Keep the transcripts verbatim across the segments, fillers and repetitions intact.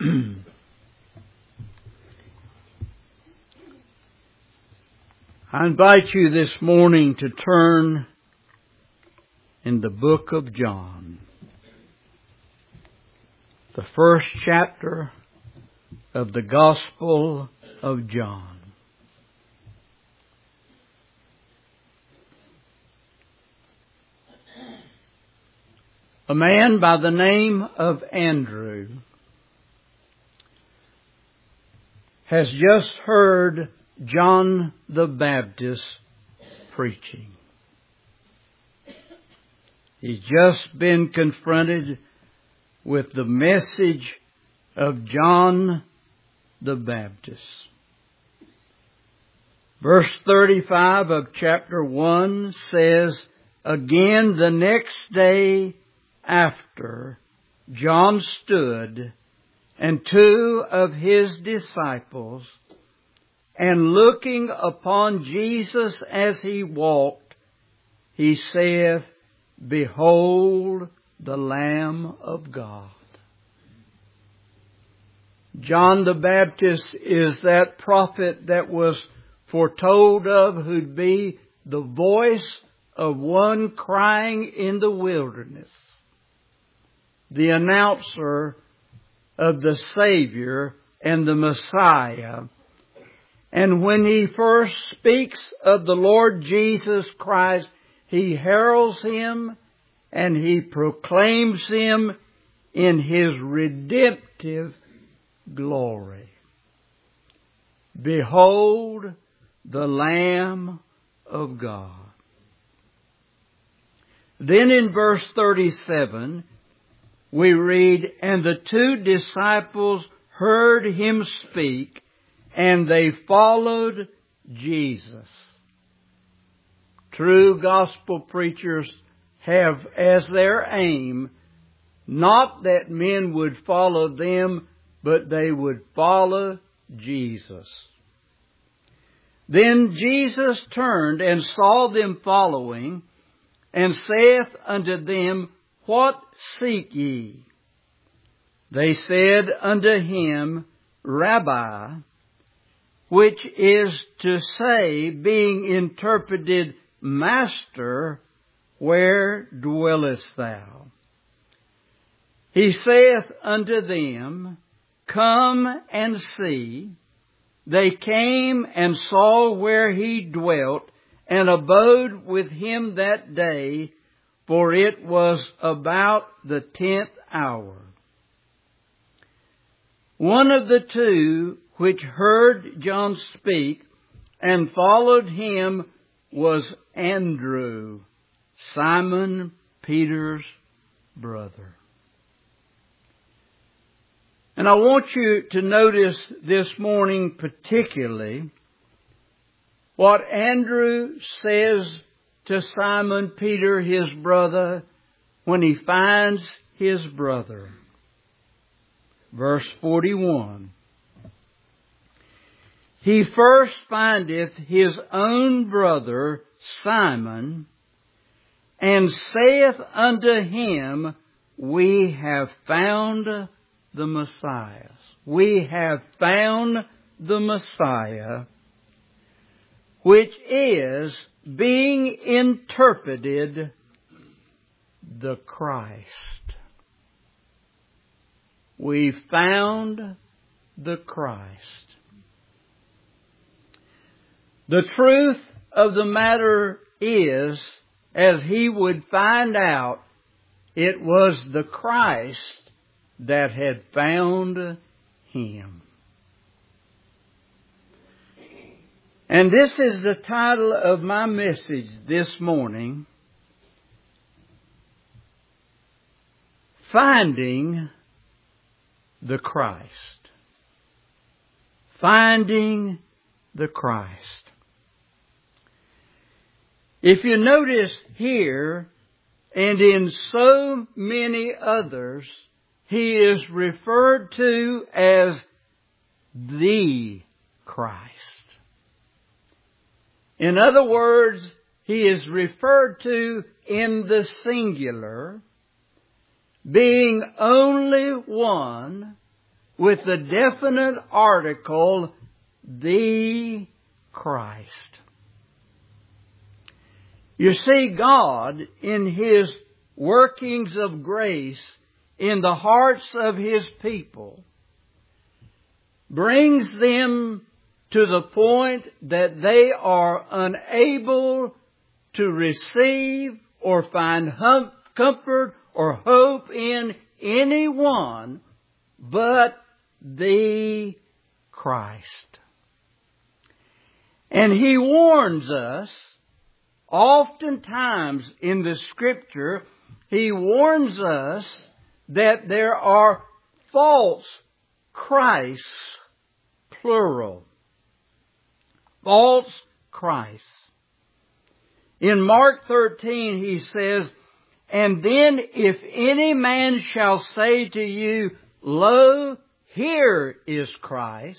I invite you this morning to turn in the book of John, the first chapter of the Gospel of John. A man by the name of Andrew has just heard John the Baptist preaching. He's just been confronted with the message of John the Baptist. Verse thirty-five of chapter one says, "Again the next day after, John stood, and two of his disciples, and looking upon Jesus as he walked, he saith, Behold the Lamb of God." John the Baptist is that prophet that was foretold of, who'd be the voice of one crying in the wilderness, the announcer of the Savior and the Messiah. And when he first speaks of the Lord Jesus Christ, he heralds Him and he proclaims Him in His redemptive glory. Behold the Lamb of God. Then in verse thirty-seven, we read, "And the two disciples heard him speak, and they followed Jesus." True gospel preachers have as their aim not that men would follow them, but they would follow Jesus. Then Jesus turned and saw them following, and saith unto them, What seek ye? They said unto him, Rabbi, which is to say, being interpreted, Master, where dwellest thou? He saith unto them, Come and see. They came and saw where he dwelt, and abode with him that day, for it was about the tenth hour. One of the two which heard John speak and followed him was Andrew, Simon Peter's brother. And I want you to notice this morning particularly what Andrew says to Simon Peter, his brother, when he finds his brother. Verse forty-one. He first findeth his own brother Simon, and saith unto him, We have found the Messiah. We have found the Messiah, which is being interpreted the Christ. We found the Christ. The truth of the matter is, as he would find out, it was the Christ that had found him. And this is the title of my message this morning, Finding the Christ. Finding the Christ. If you notice here, and in so many others, he is referred to as the Christ. In other words, he is referred to in the singular, being only one with the definite article, the Christ. You see, God, in His workings of grace in the hearts of His people, brings them to the point that they are unable to receive or find hum- comfort or hope in anyone but the Christ. And He warns us, oftentimes in the Scripture, He warns us that there are false Christs, plural. False Christs. In Mark thirteen, He says, "And then if any man shall say to you, Lo, here is Christ,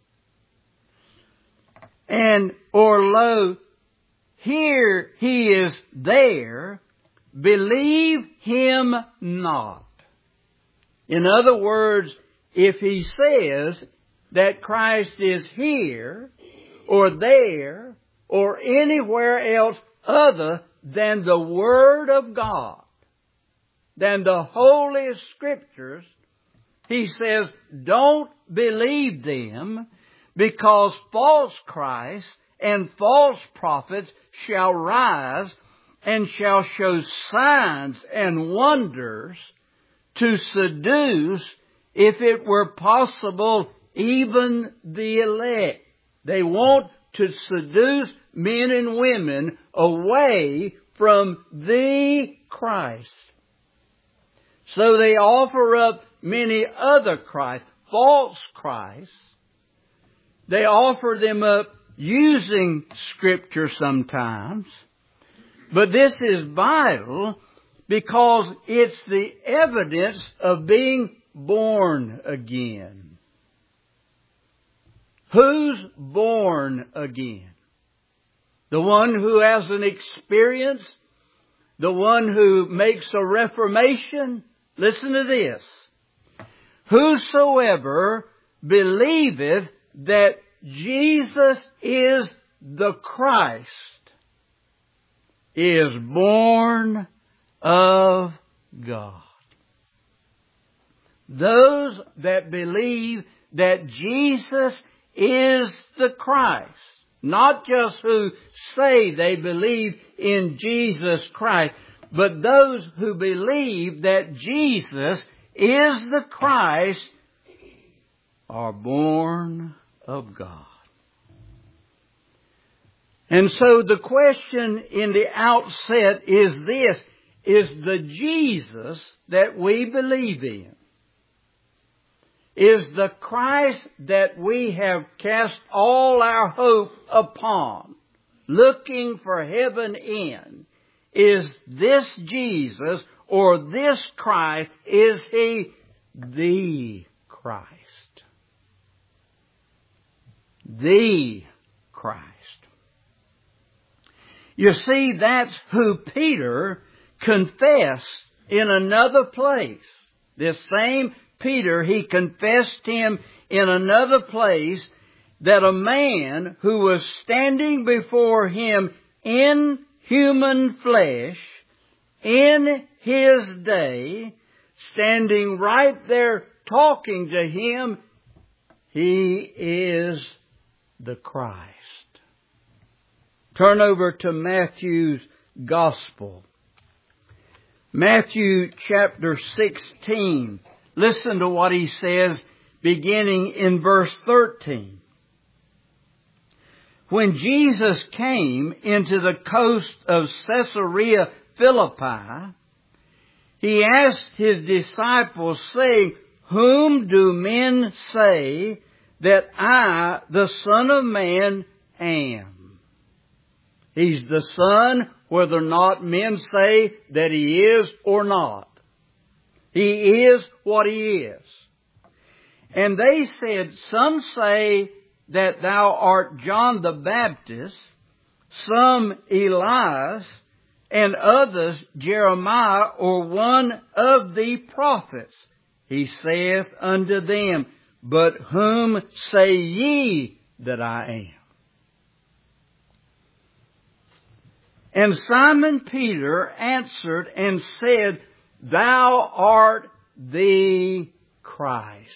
and, or lo, here He is there, believe him not." In other words, if he says that Christ is here, or there, or anywhere else other than the Word of God, than the Holy Scriptures, he says, don't believe them, because false Christs and false prophets shall rise and shall show signs and wonders to seduce, if it were possible, even the elect. They want to seduce men and women away from the Christ. So they offer up many other Christs, false Christs. They offer them up using Scripture sometimes. But this is vital because it's the evidence of being born again. Who's born again? The one who has an experience? The one who makes a reformation? Listen to this. Whosoever believeth that Jesus is the Christ is born of God. Those that believe that Jesus is the Christ, not just who say they believe in Jesus Christ, but those who believe that Jesus is the Christ are born of God. And so the question in the outset is this: is the Jesus that we believe in, is the Christ that we have cast all our hope upon, looking for heaven in, is this Jesus or this Christ, is He the Christ? The Christ. You see, that's who Peter confessed in another place. This same Peter, he confessed Him in another place, that a man who was standing before him in human flesh, in his day, standing right there talking to him, He is the Christ. Turn over to Matthew's Gospel. Matthew chapter sixteen. Listen to what he says beginning in verse thirteen. When Jesus came into the coast of Caesarea Philippi, He asked His disciples, saying, Whom do men say that I, the Son of Man, am? He's the Son, whether or not men say that He is or not. He is what He is. And they said, Some say that Thou art John the Baptist, some Elias, and others Jeremiah or one of the prophets. He saith unto them, But whom say ye that I am? And Simon Peter answered and said, Thou art the Christ.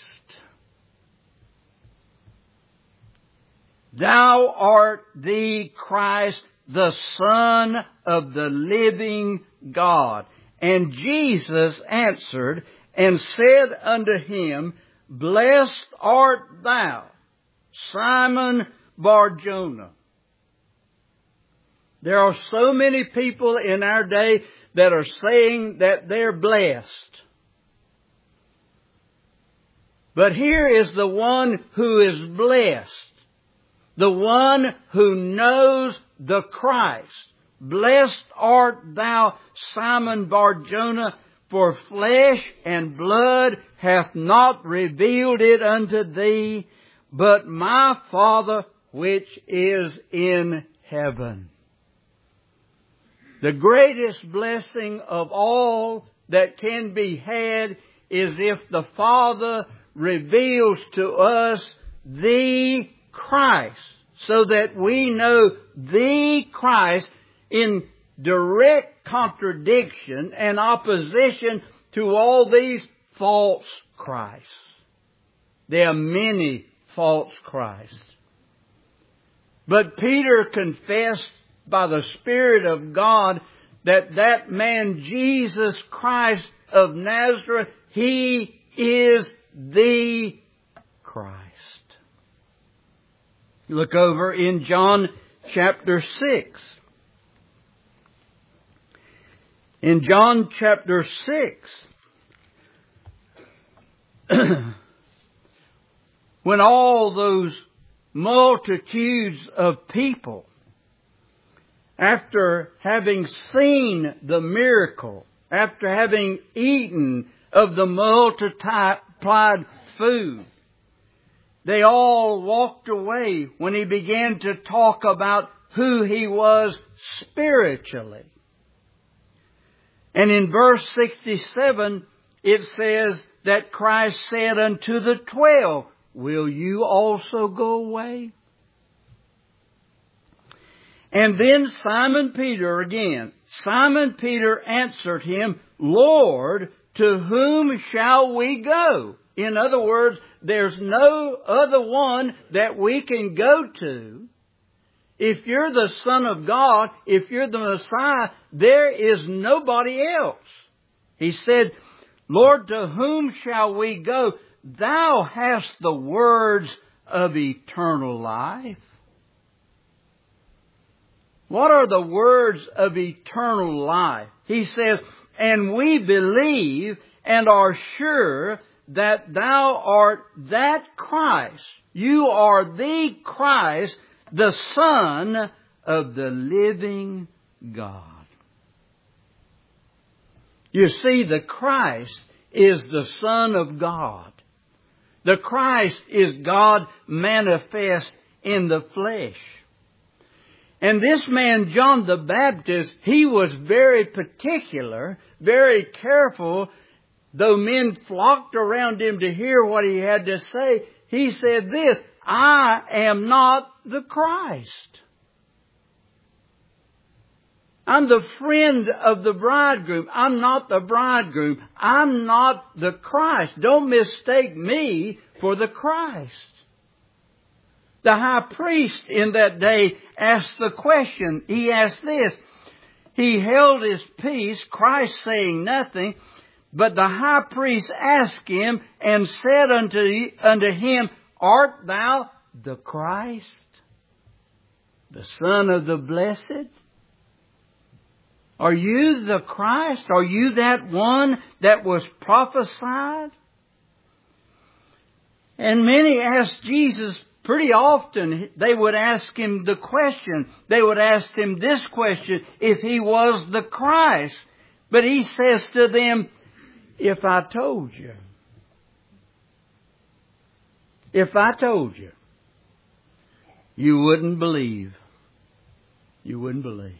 Thou art the Christ, the Son of the living God. And Jesus answered and said unto him, Blessed art thou, Simon Bar-Jonah. There are so many people in our day that are saying that they're blessed. But here is the one who is blessed. The one who knows the Christ. Blessed art thou, Simon Bar-Jonah, for flesh and blood hath not revealed it unto thee, but my Father which is in heaven. The greatest blessing of all that can be had is if the Father reveals to us the Christ, so that we know the Christ in direct contradiction and opposition to all these false Christs. There are many false Christs. But Peter confessed by the Spirit of God that that man Jesus Christ of Nazareth, He is the Christ. Look over in John chapter six. In John chapter six, when all those multitudes of people, after having seen the miracle, after having eaten of the multiplied food, they all walked away when He began to talk about who He was spiritually. And in verse sixty-seven, it says that Christ said unto the twelve, Will you also go away? And then Simon Peter again. Simon Peter answered Him, Lord, to whom shall we go? In other words, there's no other one that we can go to. If you're the Son of God, if you're the Messiah, there is nobody else. He said, Lord, to whom shall we go? Thou hast the words of eternal life. What are the words of eternal life? He says, and we believe and are sure that thou art that Christ. You are the Christ, the Son of the living God. You see, the Christ is the Son of God. The Christ is God manifest in the flesh. And this man, John the Baptist, he was very particular, very careful. Though men flocked around him to hear what he had to say, he said this, I am not the Christ. I'm the friend of the bridegroom. I'm not the bridegroom. I'm not the Christ. Don't mistake me for the Christ. The high priest in that day asked the question. He asked this. He held his peace, Christ saying nothing, but the high priest asked him and said unto, unto him, Art thou the Christ, the Son of the Blessed? Are you the Christ? Are you that one that was prophesied? And many asked Jesus pretty often. They would ask Him the question. They would ask Him this question, if He was the Christ. But He says to them, if I told you, if I told you, you wouldn't believe. You wouldn't believe.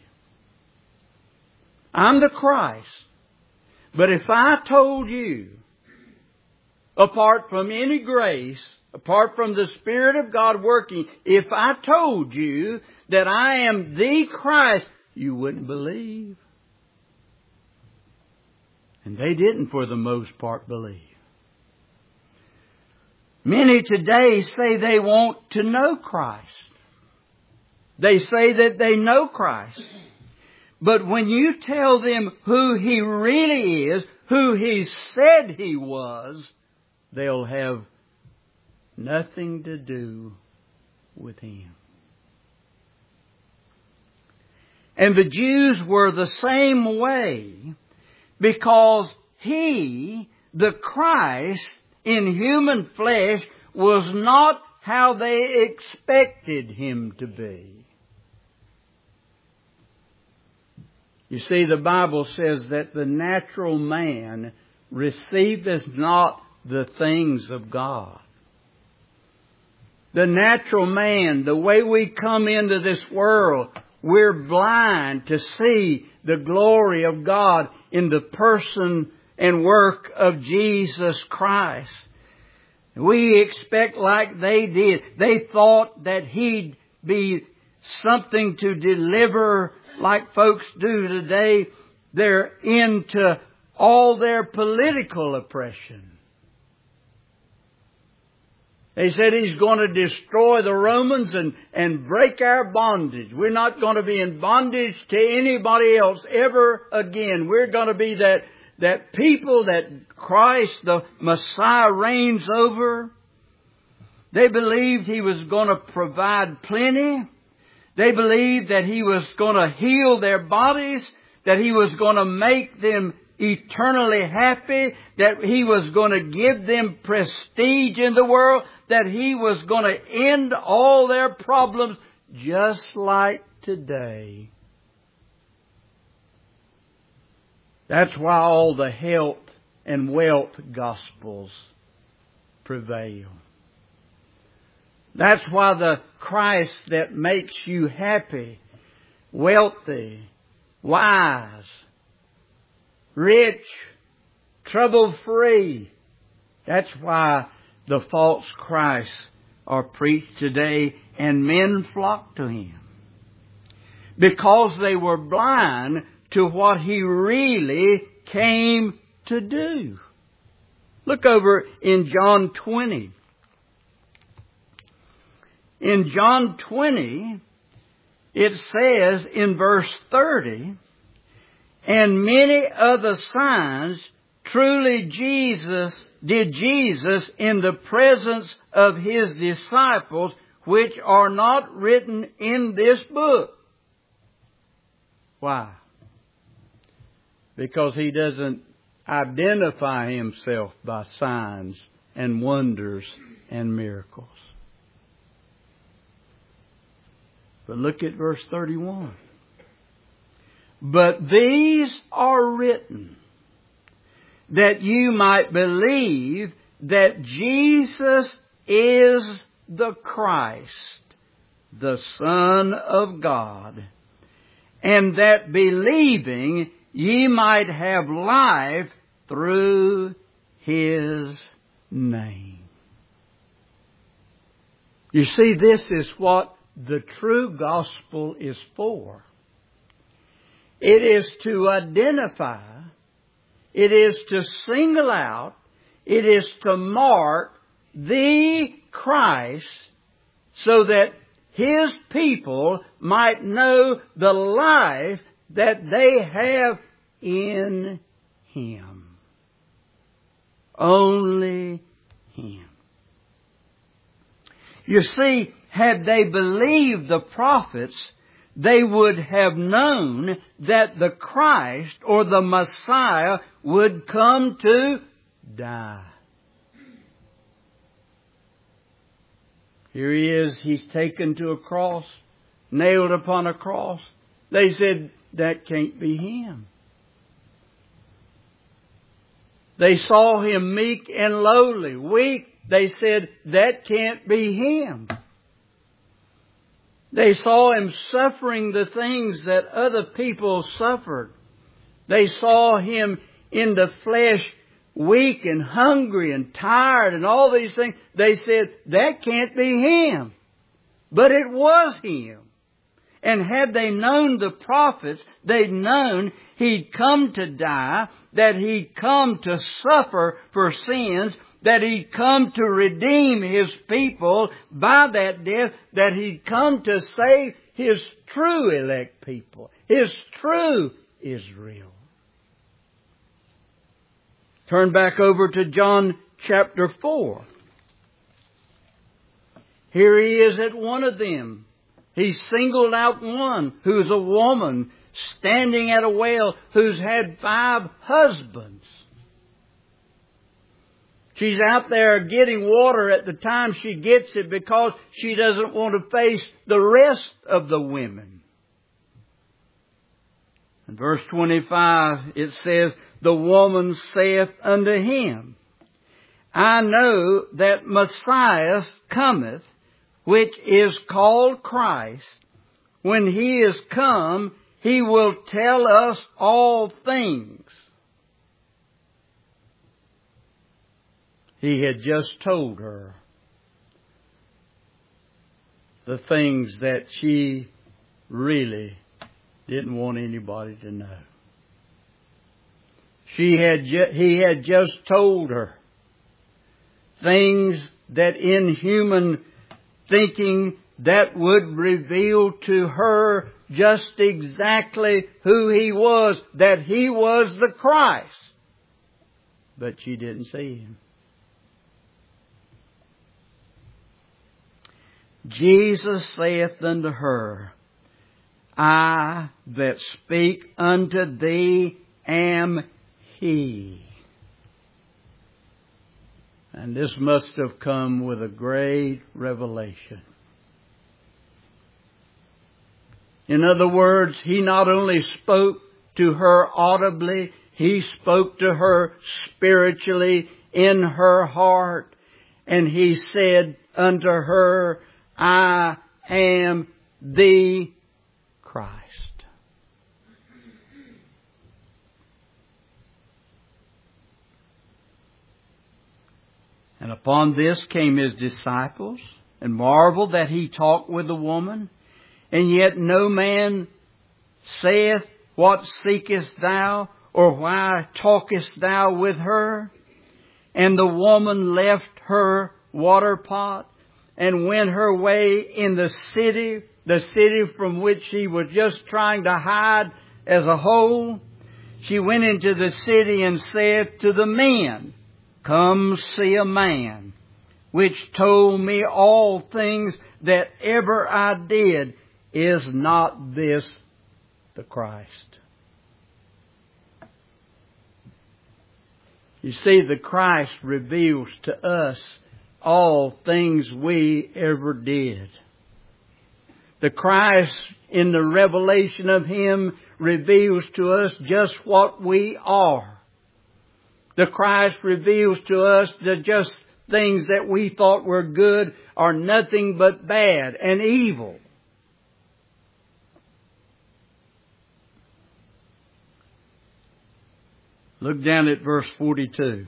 I'm the Christ. But if I told you, apart from any grace, apart from the Spirit of God working, if I told you that I am the Christ, you wouldn't believe. And they didn't, for the most part, believe. Many today say they want to know Christ. They say that they know Christ. But when you tell them who He really is, who He said He was, they'll have nothing to do with Him. And the Jews were the same way, because He, the Christ, in human flesh, was not how they expected Him to be. You see, the Bible says that the natural man receiveth not the things of God. The natural man, the way we come into this world, we're blind to see the glory of God in the person and work of Jesus Christ. We expect like they did. They thought that He'd be something to deliver like folks do today. They're into all their political oppression. They said He's going to destroy the Romans and, and break our bondage. We're not going to be in bondage to anybody else ever again. We're going to be that, that people that Christ, the Messiah, reigns over. They believed He was going to provide plenty. They believed that He was going to heal their bodies, that He was going to make them eternally happy, that He was going to give them prestige in the world, that He was going to end all their problems just like today. That's why all the health and wealth gospels prevail. That's why the Christ that makes you happy, wealthy, wise, rich, trouble-free. That's why the false Christs are preached today, and men flock to Him. Because they were blind to what He really came to do. Look over in John twenty. In John twenty, it says in verse thirty, and many other signs truly Jesus did Jesus in the presence of His disciples, which are not written in this book. Why? Because He doesn't identify Himself by signs and wonders and miracles. But look at verse thirty-one. But these are written that you might believe that Jesus is the Christ, the Son of God, and that believing ye might have life through His name. You see, this is what the true gospel is for. It is to identify, it is to single out, it is to mark the Christ so that His people might know the life that they have in Him. Only Him. You see, had they believed the prophets, they would have known that the Christ or the Messiah would come to die. Here He is. He's taken to a cross, nailed upon a cross. They said, that can't be Him. They saw Him meek and lowly, weak. They said, that can't be Him. They saw Him suffering the things that other people suffered. They saw Him in the flesh weak and hungry and tired and all these things. They said, that can't be Him. But it was Him. And had they known the prophets, they'd known He'd come to die, that He'd come to suffer for sins, that He'd come to redeem His people by that death, that He'd come to save His true elect people, His true Israel. Turn back over to John chapter four. Here He is at one of them. He singled out one who's a woman standing at a well who's had five husbands. She's out there getting water at the time she gets it because she doesn't want to face the rest of the women. In verse twenty-five it says, the woman saith unto Him, I know that Messiah cometh, which is called Christ. When He is come, He will tell us all things. He had just told her the things that she really didn't want anybody to know. She had ju- he had just told her things that in human thinking that would reveal to her just exactly who He was, that He was the Christ. But she didn't see Him. Jesus saith unto her, I that speak unto thee am He. And this must have come with a great revelation. In other words, He not only spoke to her audibly, He spoke to her spiritually in her heart. And He said unto her, I am the Christ. And upon this came His disciples, and marveled that He talked with the woman. And yet no man saith, what seekest thou? Or why talkest thou with her? And the woman left her water pot and went her way in the city, the city from which she was just trying to hide as a whole. She went into the city and said to the men, come see a man which told me all things that ever I did. Is not this the Christ? You see, the Christ reveals to us all things we ever did. The Christ, in the revelation of Him, reveals to us just what we are. The Christ reveals to us that just things that we thought were good are nothing but bad and evil. Look down at verse forty-two.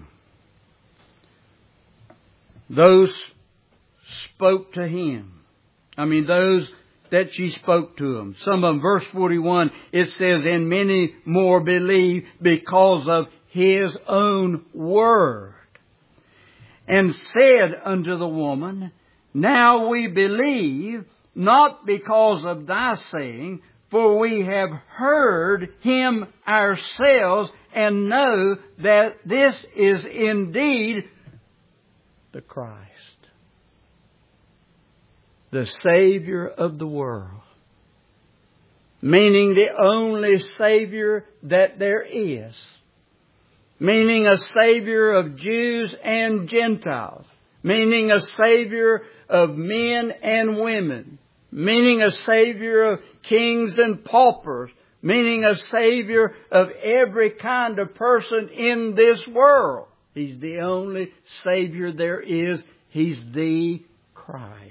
Those spoke to Him. I mean, those that she spoke to Him. Some of them, verse forty-one, it says, and many more believe because of His own word. And said unto the woman, now we believe, not because of thy saying, for we have heard Him ourselves, and know that this is indeed the Christ, the Savior of the world. Meaning the only Savior that there is. Meaning a Savior of Jews and Gentiles. Meaning a Savior of men and women. Meaning a Savior of kings and paupers. Meaning a Savior of every kind of person in this world. He's the only Savior there is. He's the Christ.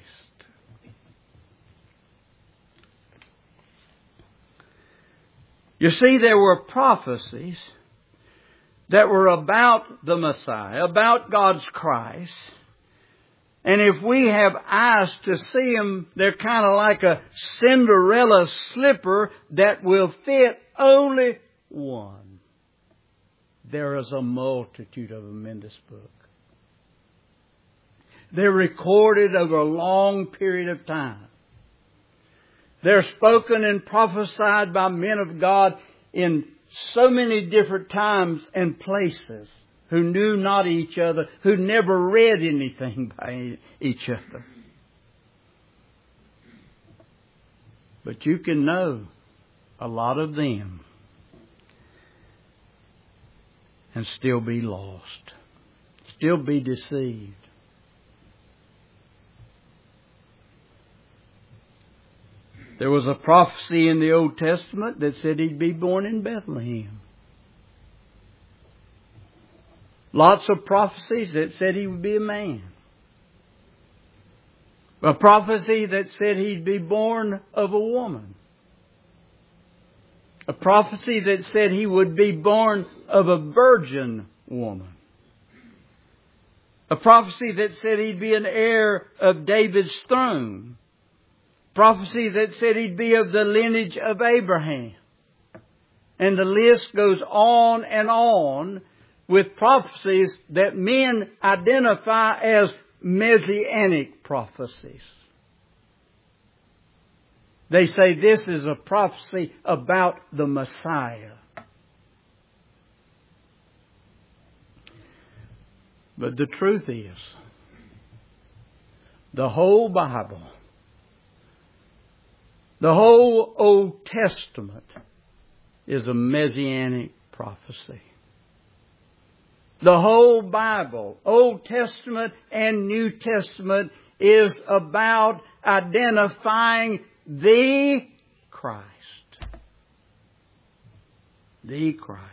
You see, there were prophecies that were about the Messiah, about God's Christ. And if we have eyes to see them, they're kind of like a Cinderella slipper that will fit only one. There is a multitude of them in this book. They're recorded over a long period of time. They're spoken and prophesied by men of God in so many different times and places, who knew not each other, who never read anything by each other. But you can know a lot of them and still be lost, still be deceived. There was a prophecy in the Old Testament that said He'd be born in Bethlehem. Lots of prophecies that said He would be a man. A prophecy that said He'd be born of a woman. A prophecy that said He would be born of a virgin woman. A prophecy that said He'd be an heir of David's throne. Prophecy that said He'd be of the lineage of Abraham. And the list goes on and on with prophecies that men identify as messianic prophecies. They say this is a prophecy about the Messiah. But the truth is, the whole Bible, the whole Old Testament is a messianic prophecy. The whole Bible, Old Testament and New Testament, is about identifying the Christ. The Christ.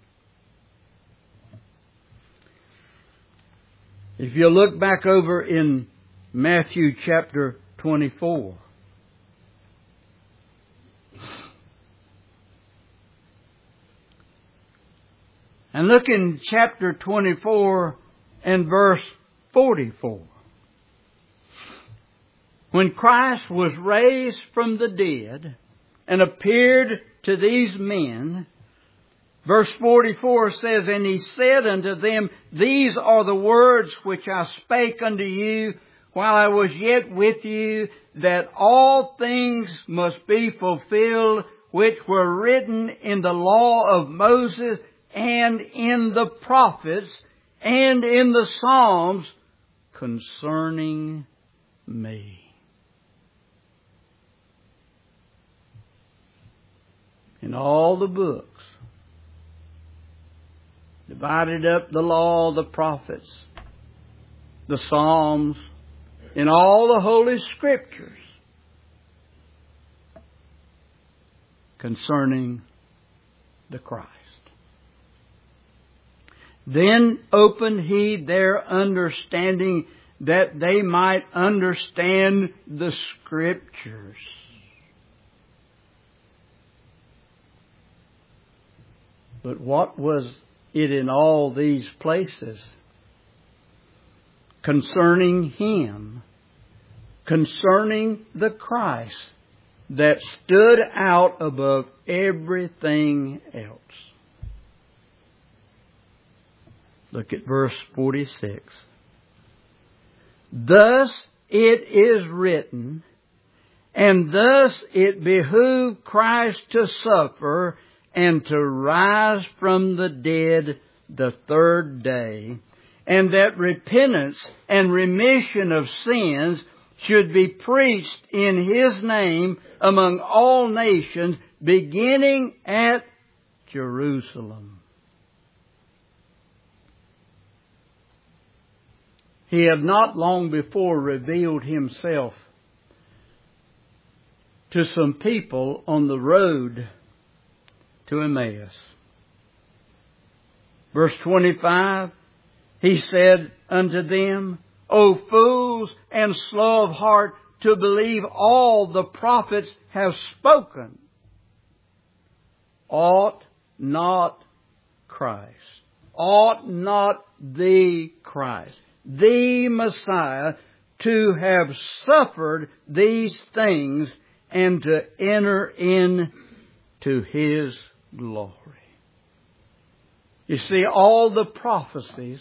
If you look back over in Matthew chapter twenty-four, and look in chapter twenty-four and verse forty-four. When Christ was raised from the dead and appeared to these men, verse forty-four says, "And He said unto them, These are the words which I spake unto you while I was yet with you, that all things must be fulfilled which were written in the law of Moses and in the prophets and in the Psalms concerning me." In all the books, divided up the law, the prophets, the Psalms, in all the Holy Scriptures concerning the Christ. Then opened He their understanding that they might understand the Scriptures. But what was it in all these places concerning Him, concerning the Christ, that stood out above everything else? Look at verse forty-six. "Thus it is written, and thus it behooved Christ to suffer and to rise from the dead the third day, and that repentance and remission of sins should be preached in His name among all nations, beginning at Jerusalem." He had not long before revealed Himself to some people on the road to Emmaus. Verse twenty-five, He said unto them, "O fools and slow of heart to believe all the prophets have spoken. Ought not Christ ought not the Christ, the Messiah, to have suffered these things and to enter into His glory? You see, all the prophecies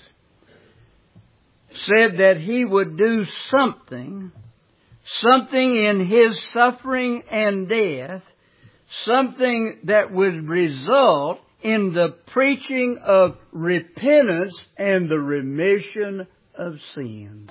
said that He would do something, something in His suffering and death, something that would result in the preaching of repentance and the remission of sins.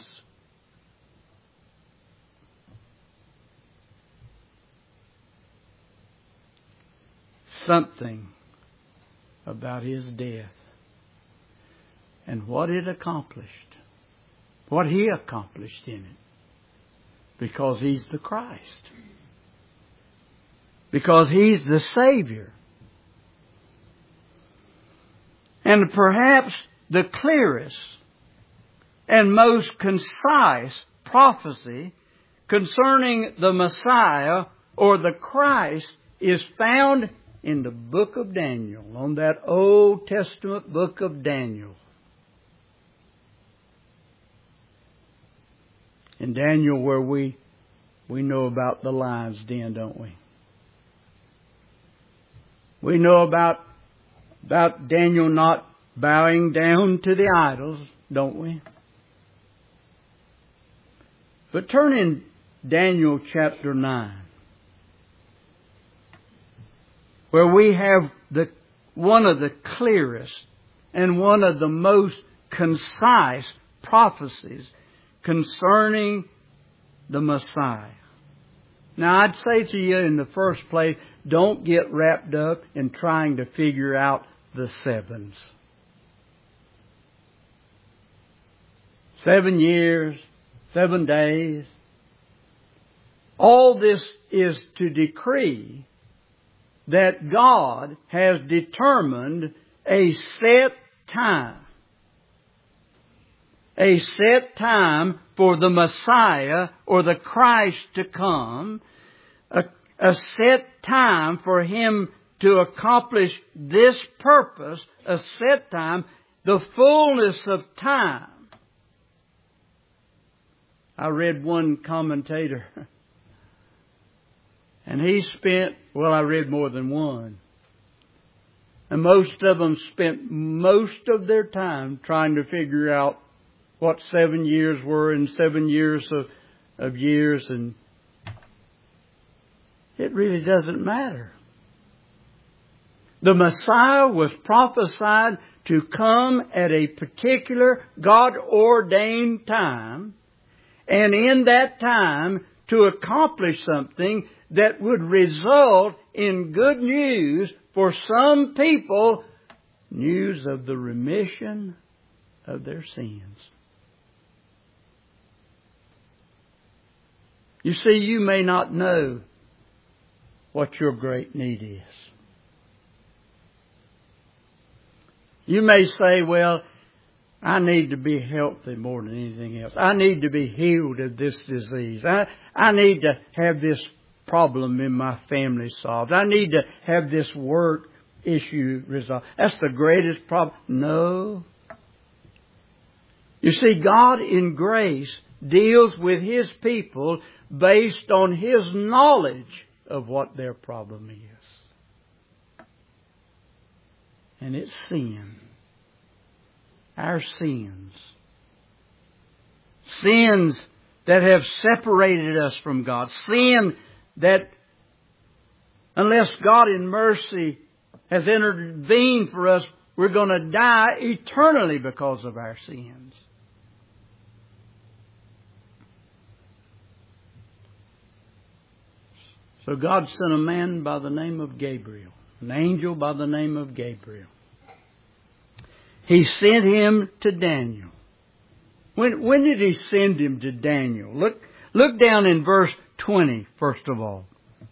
Something about His death and what it accomplished, what He accomplished in it, because He's the Christ, because He's the Savior. And perhaps the clearest and most concise prophecy concerning the Messiah or the Christ is found in the book of Daniel, on that Old Testament book of Daniel. In Daniel, where we we know about the lion's den, don't we? We know about about Daniel not bowing down to the idols, don't we? But turn in Daniel chapter nine, where we have the one of the clearest and one of the most concise prophecies concerning the Messiah. Now, I'd say to you in the first place, don't get wrapped up in trying to figure out the sevens. Seven years, seven days. All this is to decree that God has determined a set time. A set time for the Messiah or the Christ to come. A, a set time for Him to accomplish this purpose. A set time. The fullness of time. I read one commentator. And he spent, well, I read more than one. And most of them spent most of their time trying to figure out what seven years were and seven years of, of years. And it really doesn't matter. The Messiah was prophesied to come at a particular God-ordained time. And in that time to accomplish something that would result in good news for some people, news of the remission of their sins. You see, you may not know what your great need is. You may say, well, I need to be healthy more than anything else. I need to be healed of this disease. I, I need to have this problem in my family solved. I need to have this work issue resolved. That's the greatest problem. No. You see, God in grace deals with His people based on His knowledge of what their problem is. And it's sin. Our sins. Sins that have separated us from God. Sin that, unless God in mercy has intervened for us, we're going to die eternally because of our sins. So God sent a man by the name of Gabriel, an angel by the name of Gabriel. He sent him to Daniel. When, when did He send him to Daniel? Look, look down in verse twenty, first of all.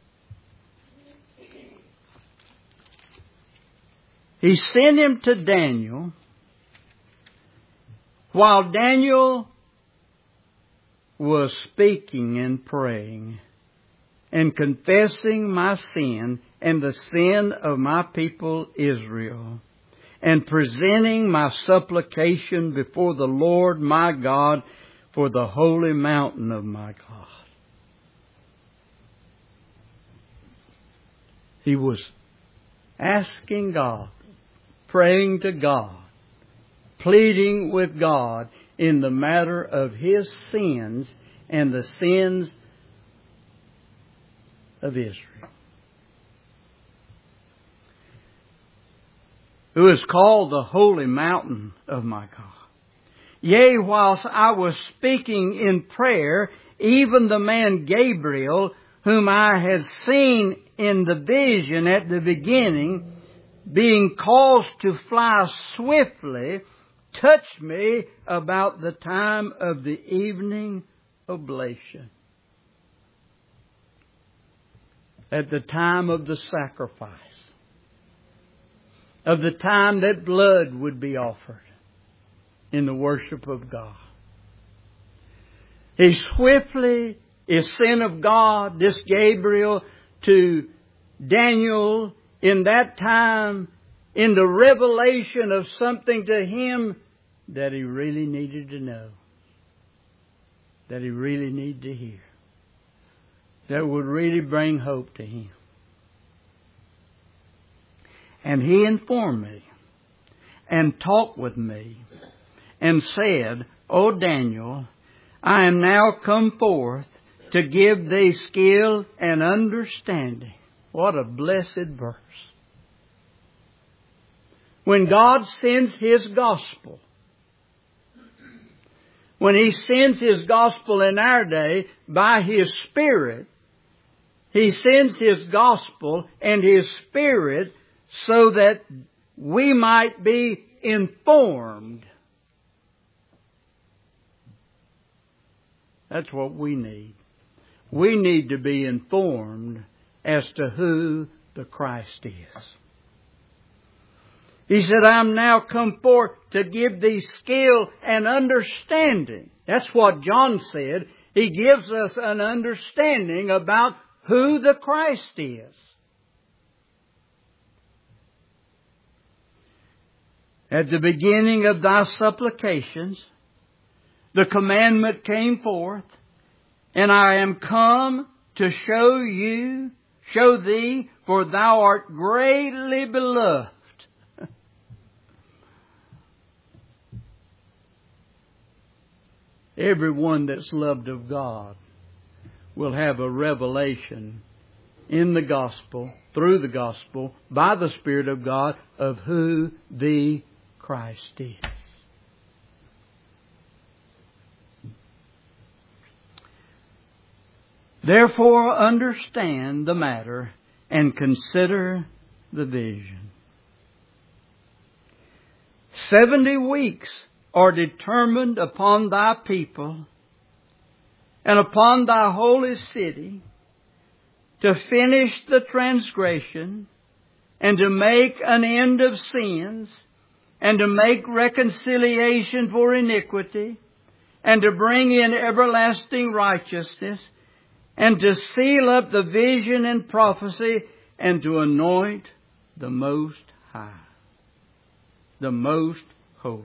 He sent him to Daniel while Daniel was speaking and praying and confessing my sin and the sin of my people Israel. and presenting my supplication before the Lord my God for the holy mountain of my God. He was asking God, praying to God, pleading with God in the matter of his sins and the sins of Israel, who is called the holy mountain of my God. Yea, whilst I was speaking in prayer, even the man Gabriel, whom I had seen in the vision at the beginning, being caused to fly swiftly, touched me about the time of the evening oblation, at the time of the sacrifice, of the time that blood would be offered in the worship of God. He swiftly is sent of God, this Gabriel, to Daniel in that time, in the revelation of something to him that he really needed to know, that he really needed to hear, that would really bring hope to him. And he informed me and talked with me and said, O Daniel, I am now come forth to give thee skill and understanding. What a blessed verse. When God sends His gospel, when He sends His gospel in our day by His Spirit, He sends His gospel and His Spirit so that we might be informed. That's what we need. We need to be informed as to who the Christ is. He said, I am now come forth to give thee skill and understanding. That's what John said. He gives us an understanding about who the Christ is. At the beginning of thy supplications, the commandment came forth, and I am come to show you, show thee, for thou art greatly beloved. Everyone that's loved of God will have a revelation in the gospel, through the gospel, by the Spirit of God, of who the Christ is. Therefore, understand the matter and consider the vision. Seventy weeks are determined upon thy people and upon thy holy city to finish the transgression and to make an end of sins and to make reconciliation for iniquity and to bring in everlasting righteousness and to seal up the vision and prophecy and to anoint the Most High, the Most Holy.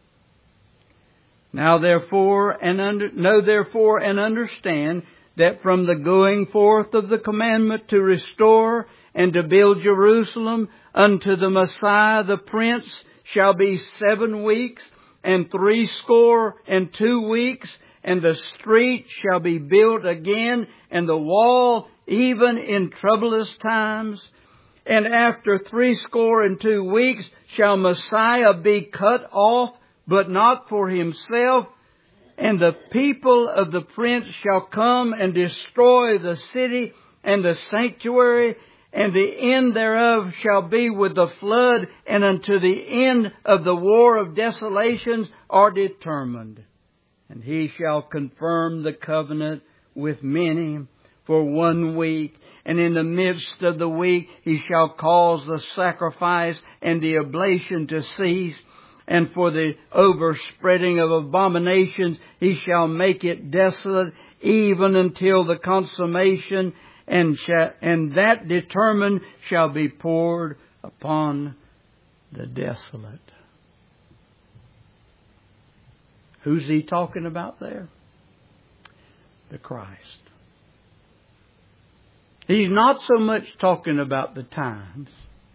Now therefore, and under, know therefore and understand that from the going forth of the commandment to restore and to build Jerusalem unto the Messiah the Prince shall be seven weeks and threescore and two weeks, and the street shall be built again, and the wall even in troublous times. And after threescore and two weeks shall Messiah be cut off, but not for himself. And the people of the prince shall come and destroy the city and the sanctuary, and the end thereof shall be with the flood, and unto the end of the war of desolations are determined. And he shall confirm the covenant with many for one week. And in the midst of the week he shall cause the sacrifice and the oblation to cease. And for the overspreading of abominations he shall make it desolate, even until the consummation, and, shall, and that determined shall be poured upon the desolate. Who's he talking about there? The Christ. He's not so much talking about the times.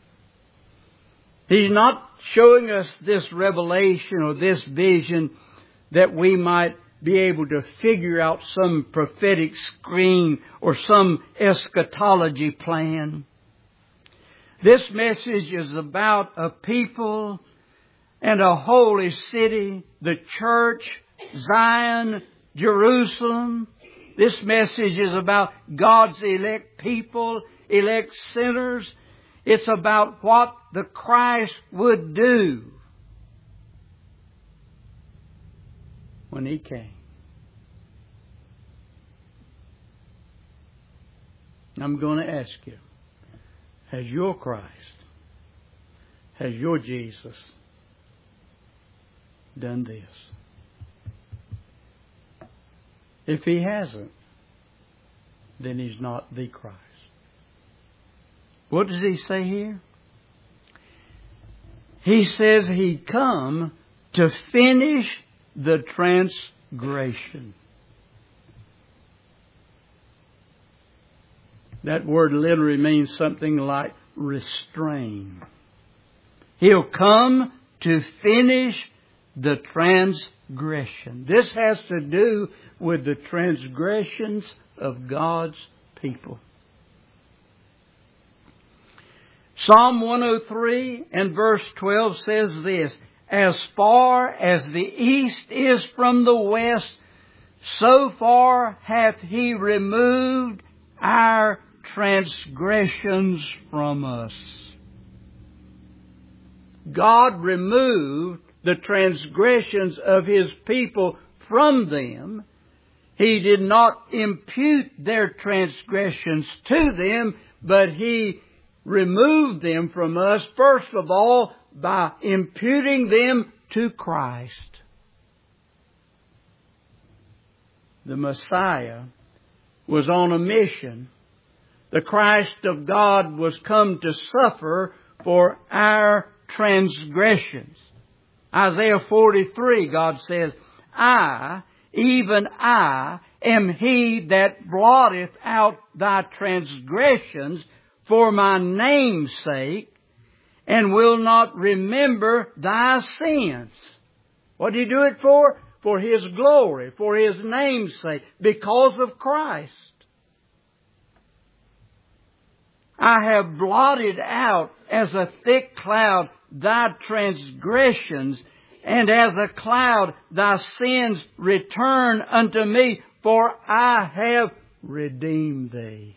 He's not showing us this revelation or this vision that we might be able to figure out some prophetic screen or some eschatology plan. This message is about a people and a holy city, the church, Zion, Jerusalem. This message is about God's elect people, elect sinners. It's about what the Christ would do when He came. I'm going to ask you, has your Christ, has your Jesus done this? If He hasn't, then He's not the Christ. What does He say here? He says He'd come to finish the transgression. That word literally means something like restrain. He'll come to finish the transgression. This has to do with the transgressions of God's people. Psalm one oh three and verse twelve says this, as far as the east is from the west, so far hath He removed our transgressions from us. God removed the transgressions of His people from them. He did not impute their transgressions to them, but He removed them from us, first of all, by imputing them to Christ. The Messiah was on a mission. The Christ of God was come to suffer for our transgressions. Isaiah forty-three, God says, I, even I, am He that blotteth out thy transgressions for my name's sake, and will not remember thy sins. What did He do it for? For His glory, for His name's sake, because of Christ. I have blotted out as a thick cloud thy transgressions, and as a cloud thy sins return unto me, for I have redeemed thee.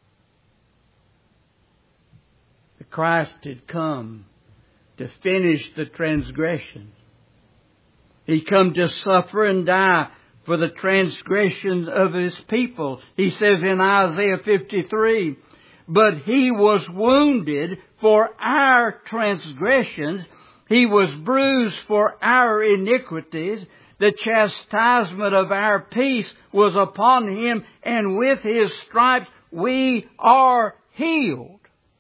The Christ had come to finish the transgression. He come to suffer and die for the transgressions of His people. He says in Isaiah fifty-three, but He was wounded for our transgressions. He was bruised for our iniquities. The chastisement of our peace was upon Him, and with His stripes we are healed.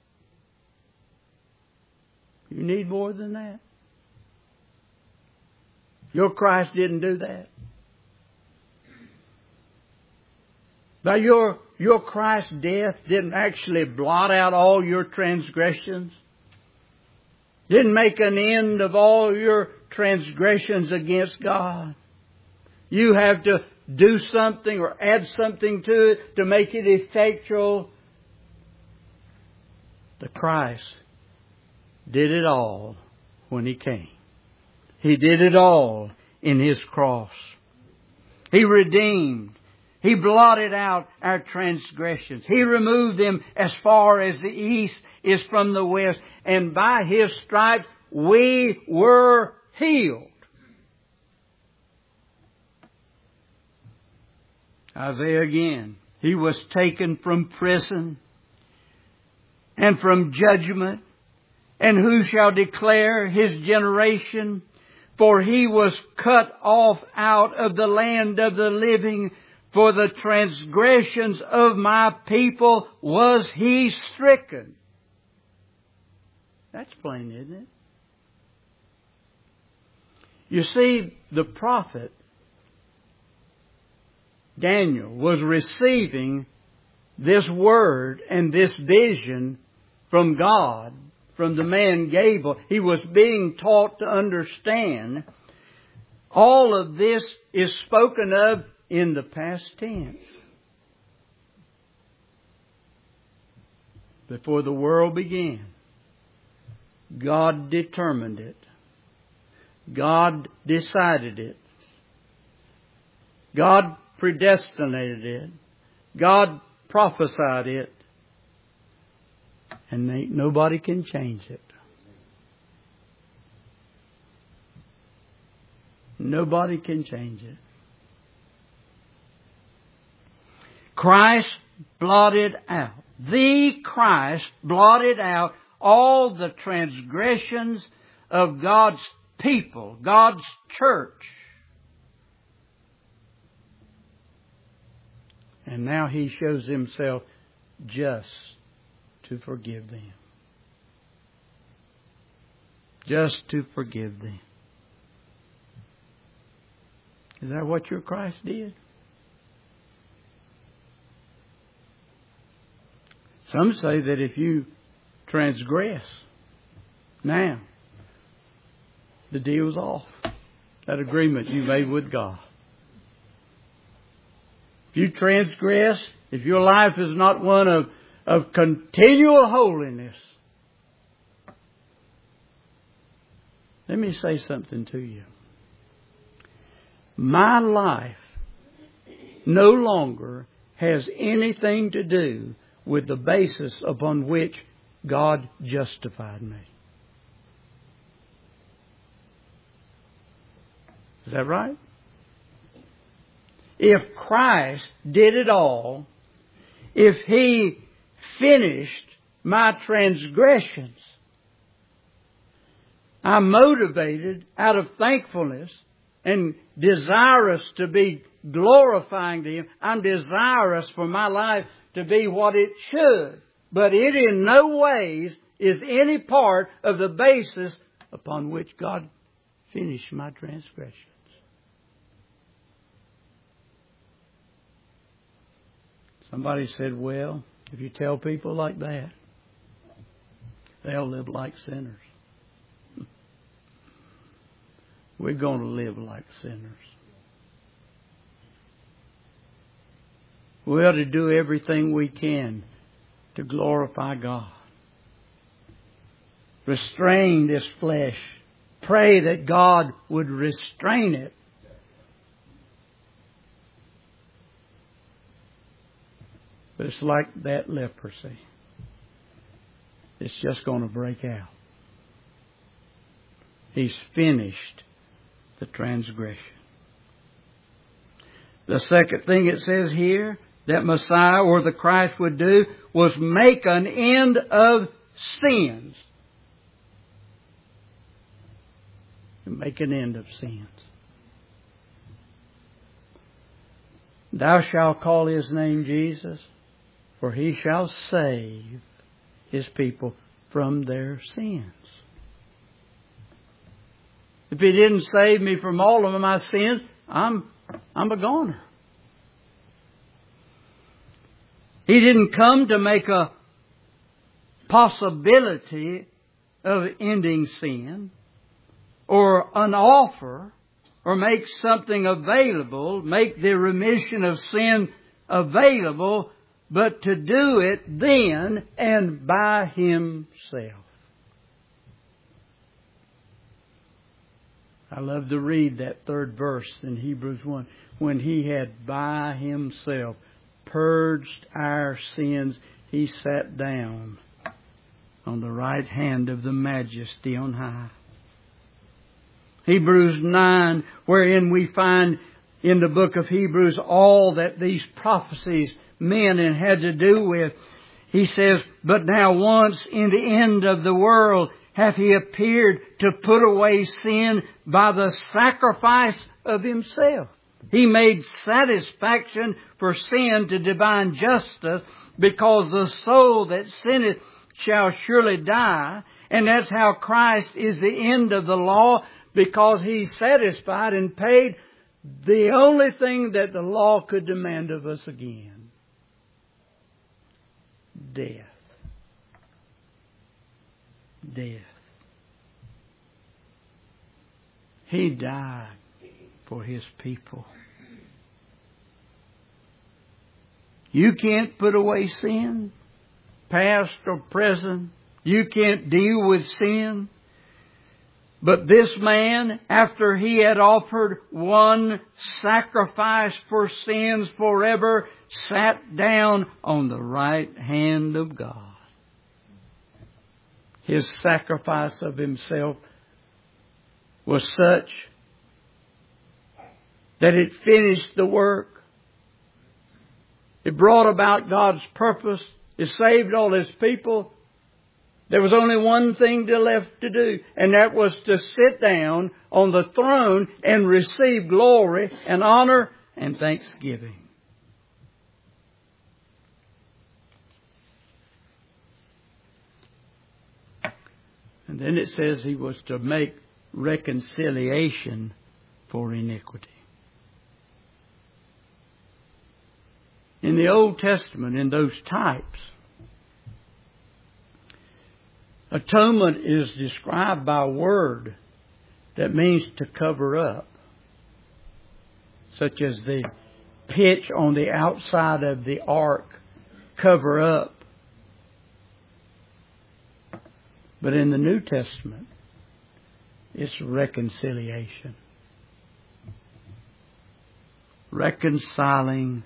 You need more than that? Your Christ didn't do that. Now your, your Christ's death didn't actually blot out all your transgressions. Didn't make an end of all your transgressions against God. You have to do something or add something to it to make it effectual. The Christ did it all when He came. He did it all in His cross. He redeemed. He blotted out our transgressions. He removed them as far as the east is from the west. And by His stripes we were healed. Isaiah again. He was taken from prison and from judgment. And who shall declare His generation? For He was cut off out of the land of the living. For the transgressions of my people was He stricken. That's plain, isn't it? You see, the prophet Daniel was receiving this word and this vision from God, from the man Gabriel. He was being taught to understand. All of this is spoken of in the past tense. Before the world began, God determined it. God decided it. God predestinated it. God prophesied it. And ain't nobody can change it. Nobody can change it. Christ blotted out. The Christ blotted out all the transgressions of God's people, God's church. And now He shows Himself just to forgive them. Just to forgive them. Is that what your Christ did? Some say that if you transgress, now, the deal's off. That agreement you made with God. If you transgress, if your life is not one of, of continual holiness, let me say something to you. My life no longer has anything to do with the basis upon which God justified me. Is that right? If Christ did it all, if He finished my transgressions, I'm motivated out of thankfulness and desirous to be glorifying to Him. I'm desirous for my life to be what it should. But it in no ways is any part of the basis upon which God finished my transgressions. Somebody said, well, if you tell people like that, they'll live like sinners. We're going to live like sinners. We ought to do everything we can to glorify God. Restrain this flesh. Pray that God would restrain it. But it's like that leprosy. It's just going to break out. He's finished the transgression. The second thing it says here that Messiah or the Christ would do was make an end of sins. Make an end of sins. Thou shalt call His name Jesus, for He shall save His people from their sins. If He didn't save me from all of my sins, I'm, I'm a goner. He didn't come to make a possibility of ending sin or an offer or make something available, make the remission of sin available, but to do it then and by Himself. I love to read that third verse in Hebrews one. When He had by Himself purged our sins, He sat down on the right hand of the Majesty on high. Hebrews nine, wherein we find in the book of Hebrews all that these prophecies meant and had to do with. He says, but now once in the end of the world hath He appeared to put away sin by the sacrifice of Himself. He made satisfaction for sin to divine justice, because the soul that sinneth shall surely die. And that's how Christ is the end of the law, because He satisfied and paid the only thing that the law could demand of us again. Death. Death. He died for His people. You can't put away sin, past or present. You can't deal with sin. But this man, after He had offered one sacrifice for sins forever, sat down on the right hand of God. His sacrifice of Himself was such that it finished the work. It brought about God's purpose. It saved all His people. There was only one thing left to do, and that was to sit down on the throne and receive glory and honor and thanksgiving. And then it says He was to make reconciliation for iniquity. In the Old Testament, in those types, atonement is described by a word that means to cover up, such as the pitch on the outside of the ark, cover up. But in the New Testament, it's reconciliation. Reconciling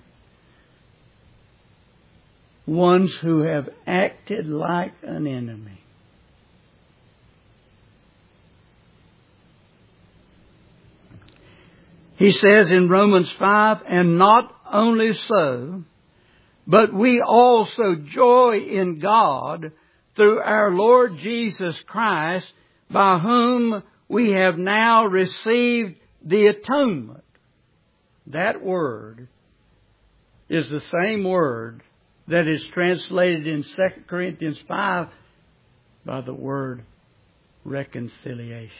ones who have acted like an enemy. He says in Romans five, and not only so, but we also joy in God through our Lord Jesus Christ, by whom we have now received the atonement. That word is the same word that is translated in Second Corinthians five by the word reconciliation.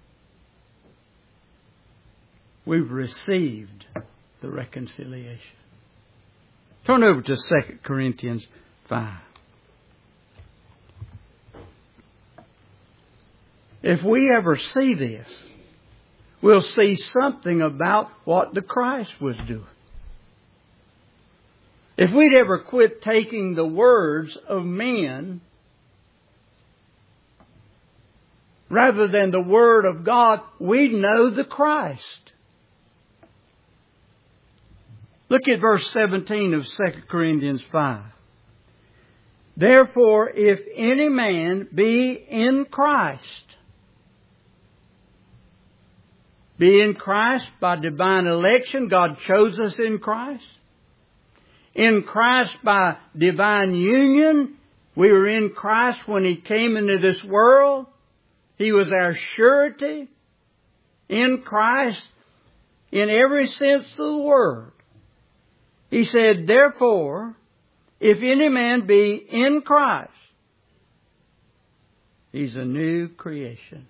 We've received the reconciliation. Turn over to Second Corinthians five. If we ever see this, we'll see something about what the Christ was doing. If we'd ever quit taking the words of men rather than the Word of God, we'd know the Christ. Look at verse seventeen of Second Corinthians five. Therefore, if any man be in Christ, be in Christ by divine election, God chose us in Christ. In Christ by divine union, we were in Christ when He came into this world. He was our surety. In Christ, in every sense of the word. He said, therefore, if any man be in Christ, he's a new creation.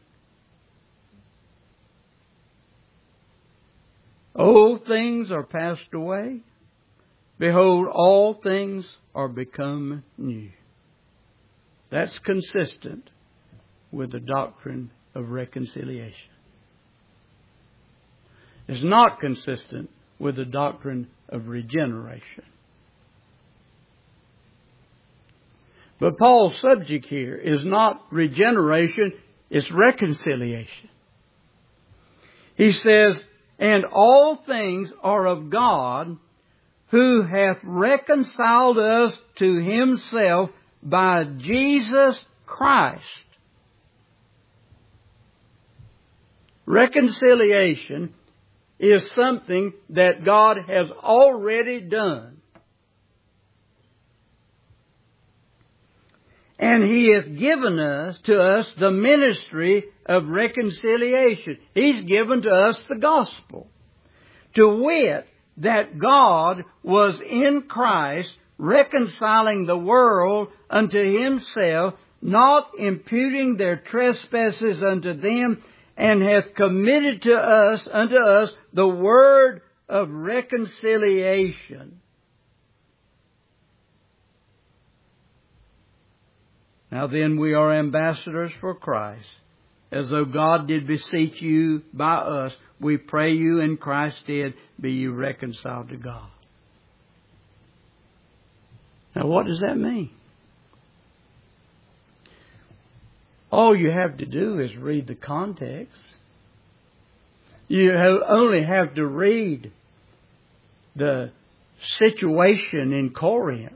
Old things are passed away. Behold, all things are become new. That's consistent with the doctrine of reconciliation. It's not consistent with the doctrine of regeneration. But Paul's subject here is not regeneration, it's reconciliation. He says, and all things are of God, who hath reconciled us to Himself by Jesus Christ. Reconciliation is something that God has already done. And He hath given us to us the ministry of reconciliation. He's given to us the gospel. To wit, that God was in Christ reconciling the world unto Himself, not imputing their trespasses unto them, and hath committed to us, unto us, the word of reconciliation. Now then, we are ambassadors for Christ, as though God did beseech you by us. We pray you in Christ's stead, be you reconciled to God. Now, what does that mean? All you have to do is read the context. You only have to read the situation in Corinth.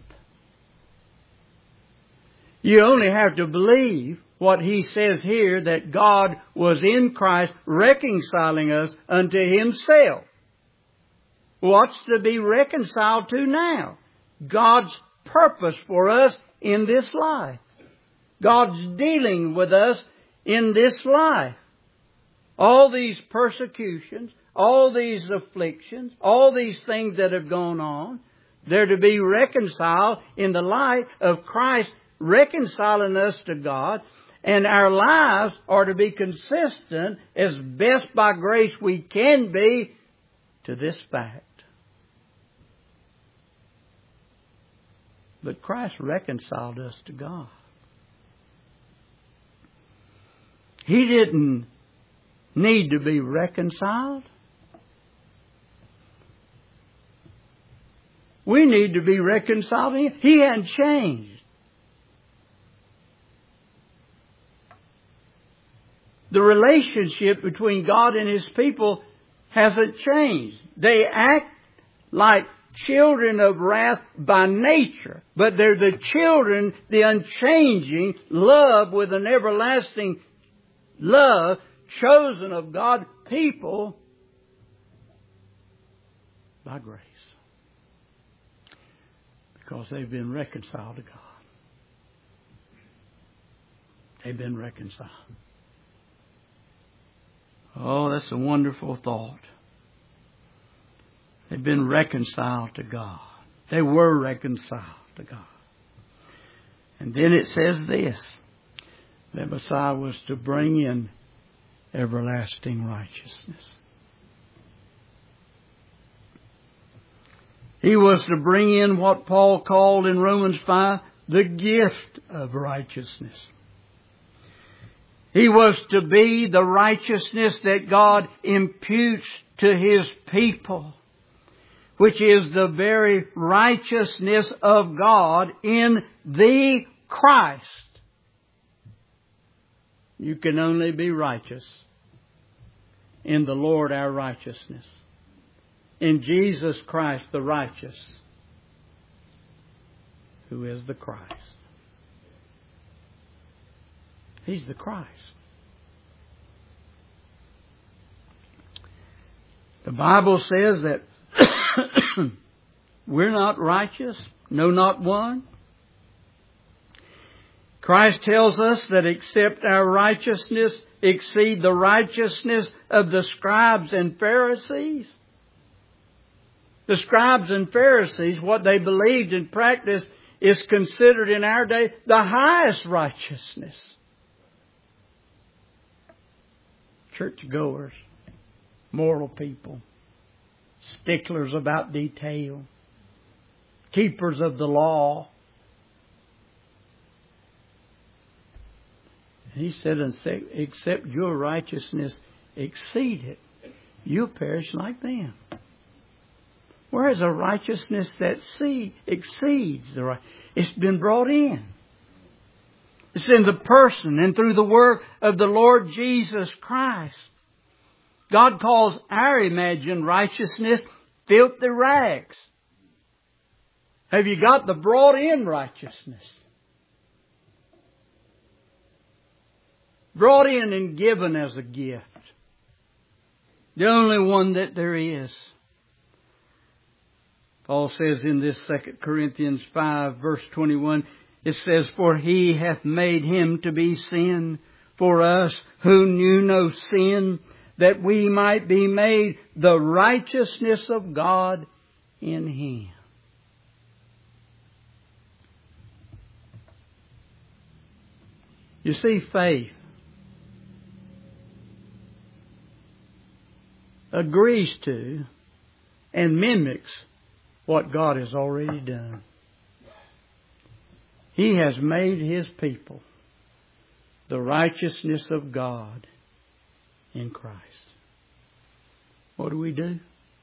You only have to believe what he says here, that God was in Christ reconciling us unto Himself. What's to be reconciled to now? God's purpose for us in this life. God's dealing with us in this life. All these persecutions, all these afflictions, all these things that have gone on, they're to be reconciled in the light of Christ reconciling us to God, and our lives are to be consistent as best by grace we can be to this fact. But Christ reconciled us to God. He didn't need to be reconciled. We need to be reconciled to Him. He hadn't changed. The relationship between God and His people hasn't changed. They act like children of wrath by nature, but they're the children, the unchanging love with an everlasting love, chosen of God, people by grace. Because they've been reconciled to God. They've been reconciled. Oh, that's a wonderful thought. They've been reconciled to God. They were reconciled to God. And then it says this, that Messiah was to bring in everlasting righteousness. He was to bring in what Paul called in Romans five, the gift of righteousness. He was to be the righteousness that God imputes to His people, which is the very righteousness of God in the Christ. You can only be righteous in the Lord our righteousness. In Jesus Christ the righteous, who is the Christ. He's the Christ. The Bible says that we're not righteous, no, not one. Christ tells us that except our righteousness exceed the righteousness of the scribes and Pharisees. The scribes and Pharisees, what they believed and practiced, is considered in our day the highest righteousness. Churchgoers, moral people, sticklers about detail, keepers of the law. He said, except your righteousness exceed it, you'll perish like them. Whereas a righteousness that see, exceeds the right, it's been brought in. It's in the person and through the work of the Lord Jesus Christ. God calls our imagined righteousness filthy rags. Have you got the brought in righteousness? Brought in and given as a gift. The only one that there is. Paul says in this Second Corinthians five verse twenty-one, it says, for He hath made Him to be sin for us who knew no sin, that we might be made the righteousness of God in Him. You see, faith agrees to and mimics what God has already done. He has made His people the righteousness of God in Christ. What do we do?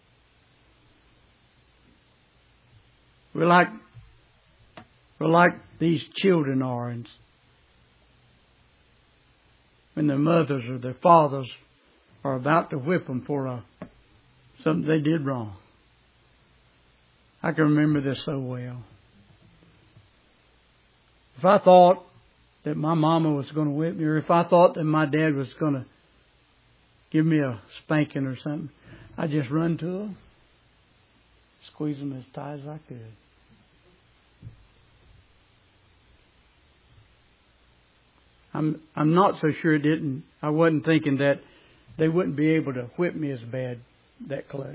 We're like, we're like these children are, and when their mothers or their fathers are about to whip them for a, something they did wrong. I can remember this so well. If I thought that my mama was going to whip me, or if I thought that my dad was going to give me a spanking or something, I'd just run to them, squeeze them as tight as I could. I'm I'm not so sure it didn't. I wasn't thinking that they wouldn't be able to whip me as bad that close.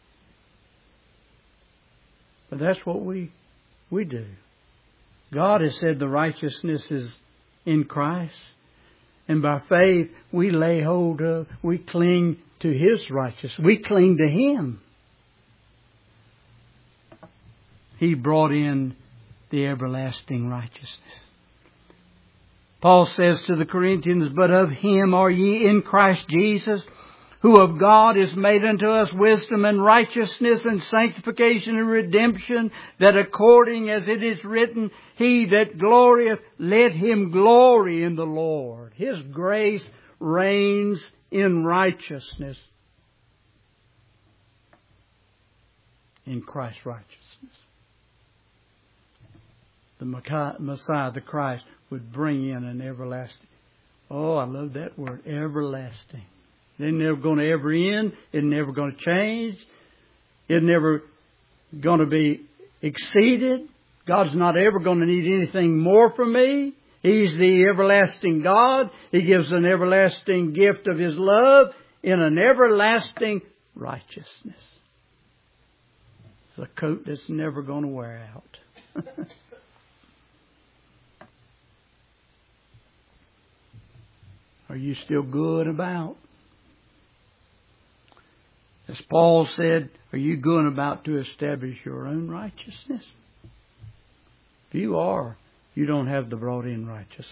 But that's what we we do. God has said the righteousness is in Christ. And by faith we lay hold of, we cling to His righteousness. We cling to Him. He brought in the everlasting righteousness. Paul says to the Corinthians, "But of Him are ye in Christ Jesus, who of God is made unto us wisdom and righteousness and sanctification and redemption, that according as it is written, He that glorieth, let him glory in the Lord." His grace reigns in righteousness in Christ's righteousness. The Messiah, the Christ, would bring in an everlasting. Oh, I love that word, everlasting. It's never going to ever end. It's never going to change. It's never going to be exceeded. God's not ever going to need anything more from me. He's the everlasting God. He gives an everlasting gift of His love in an everlasting righteousness. It's a coat that's never going to wear out. Are you still good about? As Paul said, are you going about to establish your own righteousness? If you are, you don't have the brought in righteousness.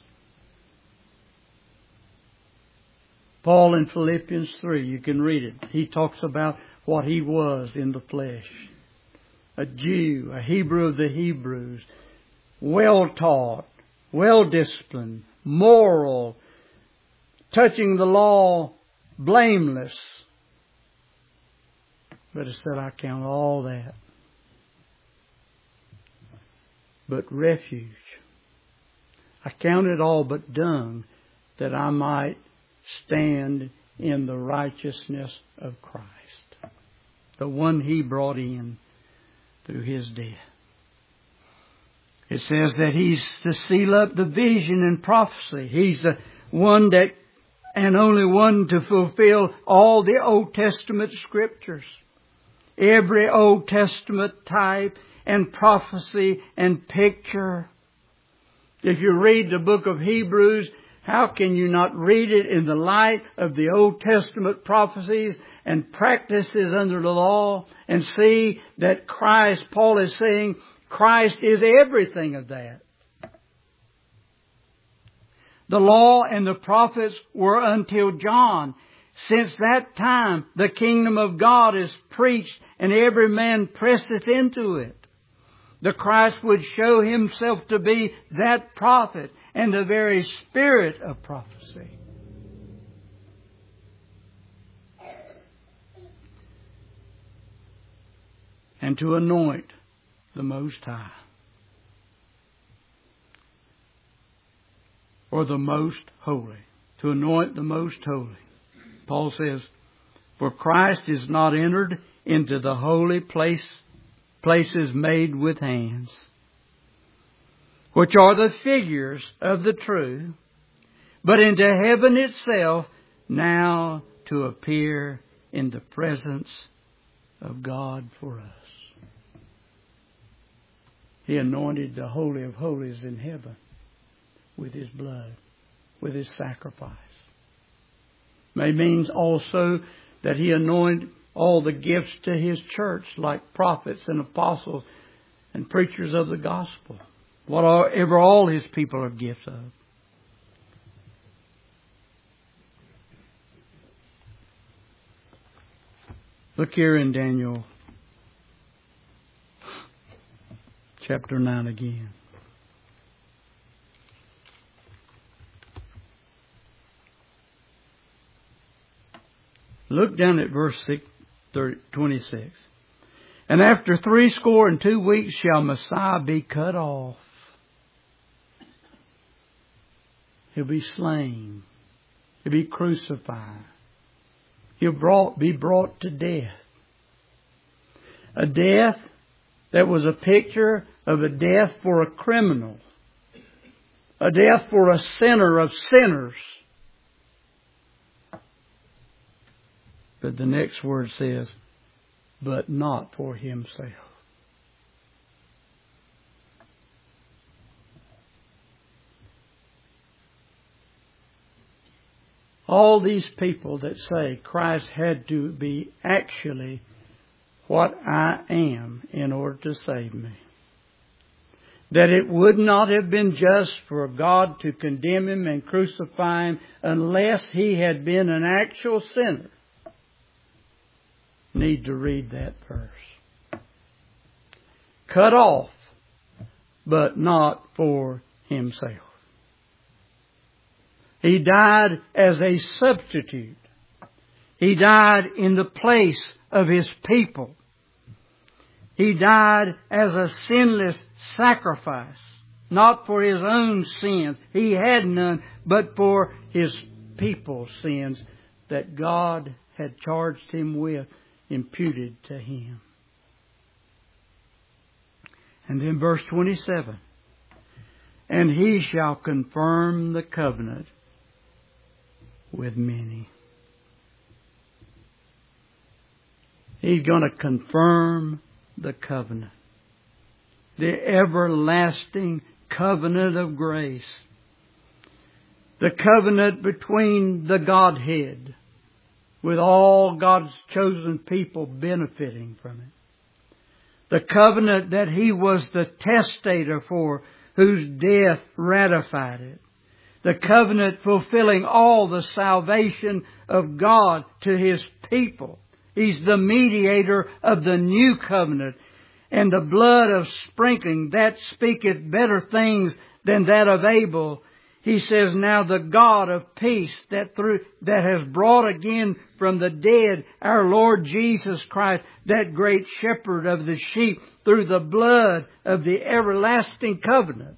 Paul in Philippians three, you can read it. He talks about what he was in the flesh. A Jew, a Hebrew of the Hebrews, well taught, well disciplined, moral, touching the law, blameless. But it said, I count all that but refuge. I count it all but dung, that I might stand in the righteousness of Christ, the one He brought in through His death. It says that He's to seal up the vision and prophecy. He's the one that, and only one to fulfill all the Old Testament scriptures. Every Old Testament type and prophecy and picture. If you read the book of Hebrews, how can you not read it in the light of the Old Testament prophecies and practices under the law and see that Christ, Paul is saying, Christ is everything of that. The law and the prophets were until John. Since that time, the kingdom of God is preached, and every man presseth into it. The Christ would show Himself to be that prophet and the very spirit of prophecy. And to anoint the Most High, or the Most Holy. To anoint the Most Holy. Paul says, for Christ is not entered into the holy place, places made with hands, which are the figures of the true, but into heaven itself, now to appear in the presence of God for us. He anointed the Holy of Holies in heaven with His blood, with His sacrifice. May means also that He anointed all the gifts to His church, like prophets and apostles and preachers of the gospel. Whatever all His people are gifts of. Look here in Daniel chapter nine again. Look down at verse twenty-six. And after threescore and two weeks shall Messiah be cut off. He'll be slain. He'll be crucified. He'll brought, be brought to death. A death that was a picture of a death for a criminal. A death for a sinner of sinners. But the next word says, but not for Himself. All these people that say Christ had to be actually what I am in order to save me. That it would not have been just for God to condemn Him and crucify Him unless He had been an actual sinner. Need to read that verse. Cut off, but not for Himself. He died as a substitute. He died in the place of His people. He died as a sinless sacrifice. Not for His own sins. He had none, but for His people's sins that God had charged Him with, imputed to Him. And then verse twenty-seven. And He shall confirm the covenant with many. He's going to confirm the covenant. The everlasting covenant of grace. The covenant between the Godhead, with all God's chosen people benefiting from it. The covenant that He was the testator for, whose death ratified it. The covenant fulfilling all the salvation of God to His people. He's the mediator of the new covenant. And the blood of sprinkling, that speaketh better things than that of Abel. He says, now the God of peace that through that has brought again from the dead our Lord Jesus Christ, that great shepherd of the sheep, through the blood of the everlasting covenant.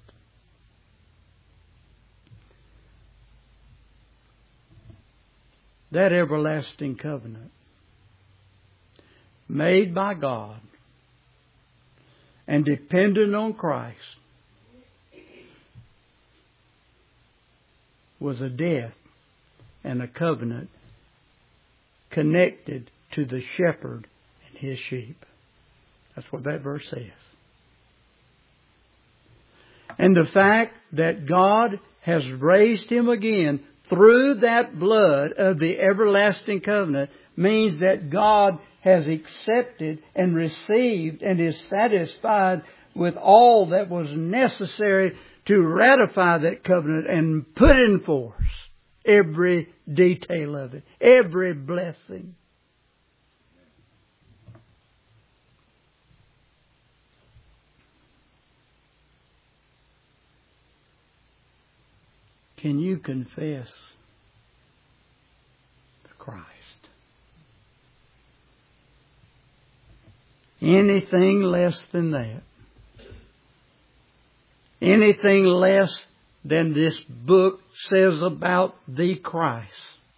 That everlasting covenant, made by God and dependent on Christ, was a death and a covenant connected to the shepherd and his sheep. That's what that verse says. And the fact that God has raised Him again through that blood of the everlasting covenant means that God has accepted and received and is satisfied with all that was necessary to ratify that covenant and put in force every detail of it, every blessing. Can you confess the Christ? Anything less than that, anything less than this book says about the Christ,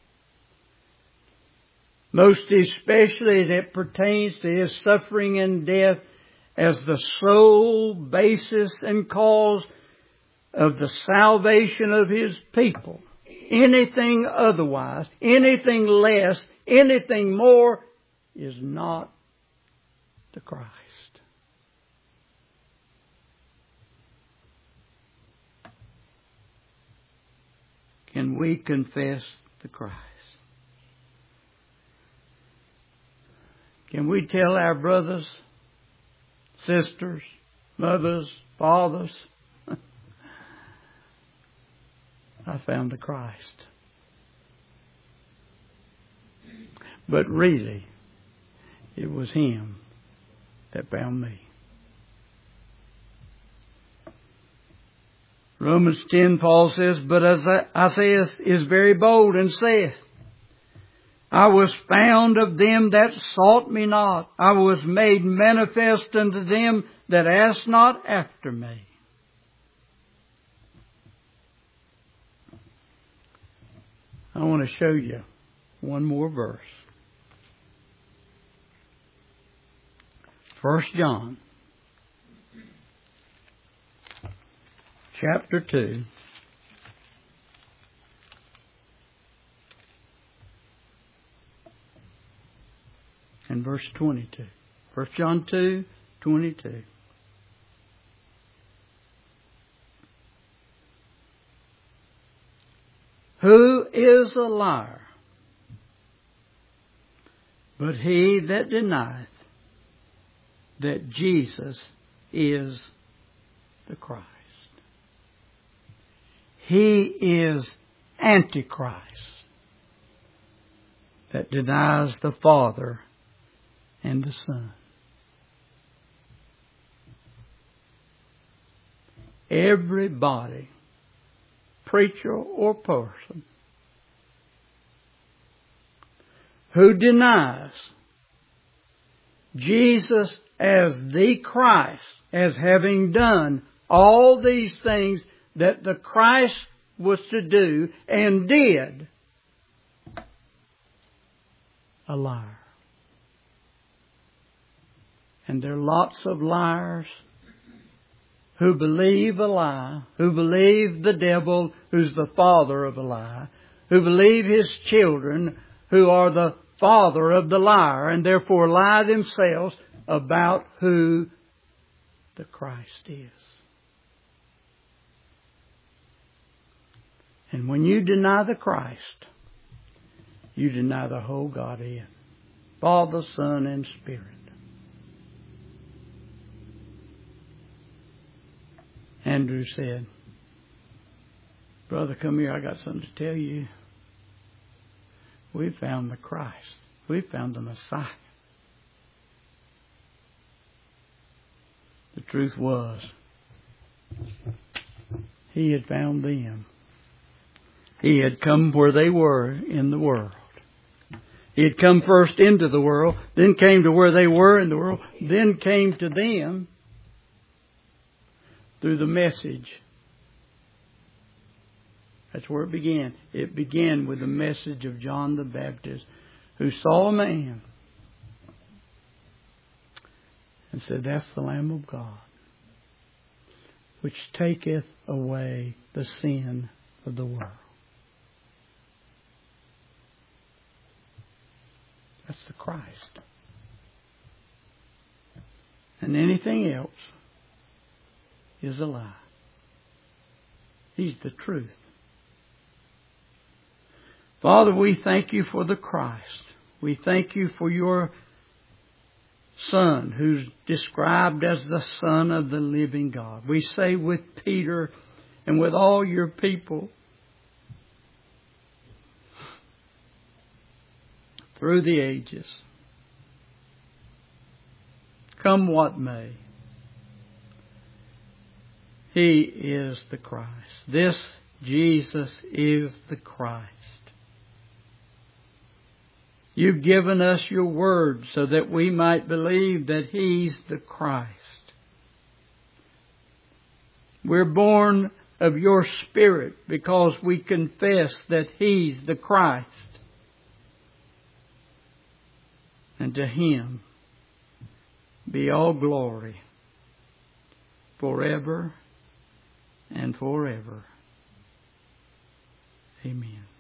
most especially as it pertains to His suffering and death as the sole basis and cause of the salvation of His people. Anything otherwise, anything less, anything more is not the Christ. Can we confess the Christ? Can we tell our brothers, sisters, mothers, fathers, I found the Christ? But really, it was Him that found me. Romans ten, Paul says, but Isaiah is very bold and saith, I was found of them that sought me not. I was made manifest unto them that asked not after me. I want to show you one more verse. First John, chapter two. And verse twenty-two. First John two, twenty-two. Who is a liar? But he that denieth that Jesus is the Christ. He is Antichrist that denies the Father and the Son. Everybody, preacher or person, who denies Jesus as the Christ, as having done all these things that the Christ was to do and did, a liar. And there are lots of liars who believe a lie, who believe the devil, who's the father of a lie, who believe his children, who are the father of the liar, and therefore lie themselves about who the Christ is. And when you deny the Christ, you deny the whole Godhead, Father, Son, and Spirit. Andrew said, Brother, come here, I got something to tell you. We found the Christ. We found the Messiah. The truth was, he had found them. He had come where they were in the world. He had come first into the world, then came to where they were in the world, then came to them through the message. That's where it began. It began with the message of John the Baptist, who saw a man and said, that's the Lamb of God, which taketh away the sin of the world. That's the Christ. And anything else is a lie. He's the truth. Father, we thank you for the Christ. We thank you for your Son, who's described as the Son of the living God. We say with Peter and with all your people through the ages, come what may, He is the Christ. This Jesus is the Christ. You've given us your word so that we might believe that He's the Christ. We're born of your Spirit because we confess that He's the Christ. And to Him be all glory forever and forever. Amen.